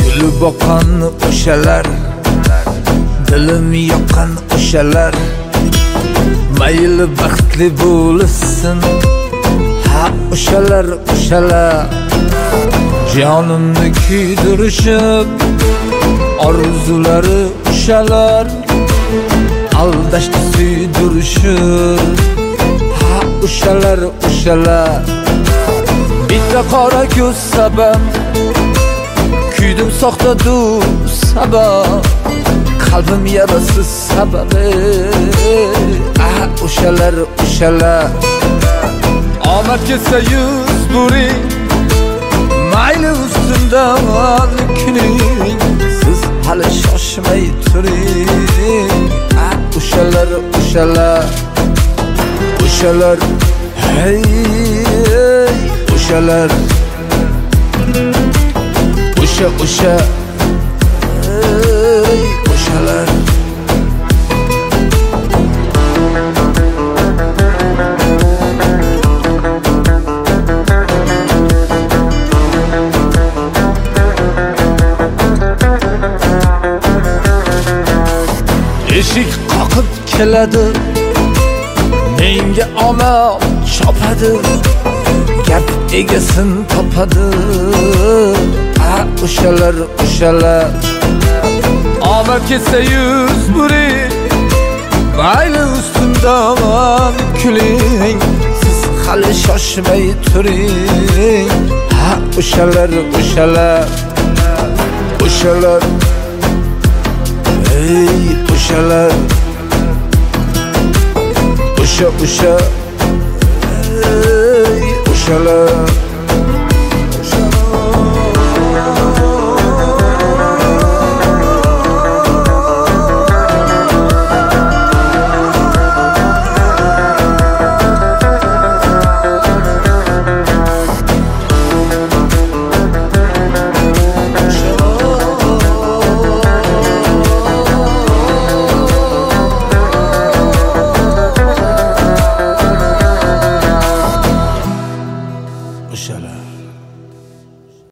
Gülü boqan o'shalar, dilim yoqqan o'shalar, mayli baxtli bo'lsin, ha o'shalar, o'shalar. Jonimni kuydirishib, orzulari o'shalar, aldashni suydirishib, ha o'shalar, o'shalar. Bitta qora ko'z sabab kuydim soxta do'st sabab, qalbim yarasi sababi, ah o'shalar, o'shalar. Omad kelsa yuz buring, mayli ustimdan kuning, siz hali shoshmay turing, ah o'shalar, o'shalar. O'shalar, hey, o'shalar. O'sha, o'sha, hey, o'shalar. Eshik qoqib keladi, menga omad chopadi, gap egasin topadi, ah o'shalar, o'shalar. Omad kelsa yuz buring, mayli ustimdan kuling, siz hali shoshmay turing, ha o'shalar, o'shalar. O'shalar, hey o'shalar. O'sha, o'sha, hey o'shalar.